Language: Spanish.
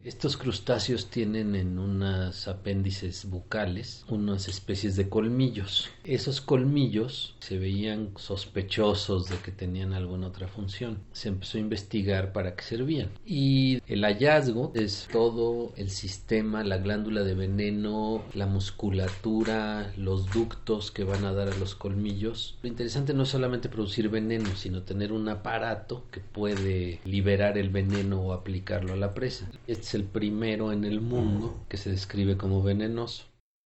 Estos crustáceos tienen en unas apéndices bucales unas especies de colmillos. Esos colmillos se veían sospechosos de que tenían alguna otra función. Se empezó a investigar para qué servían. Y el hallazgo es todo el sistema, la glándula de veneno, la musculatura, los ductos que van a dar a los colmillos. Lo interesante no es solamente producir veneno, sino tener un aparato que puede liberar el veneno o aplicarlo a la presa. Este es el primero en el mundo que se describe como venenoso.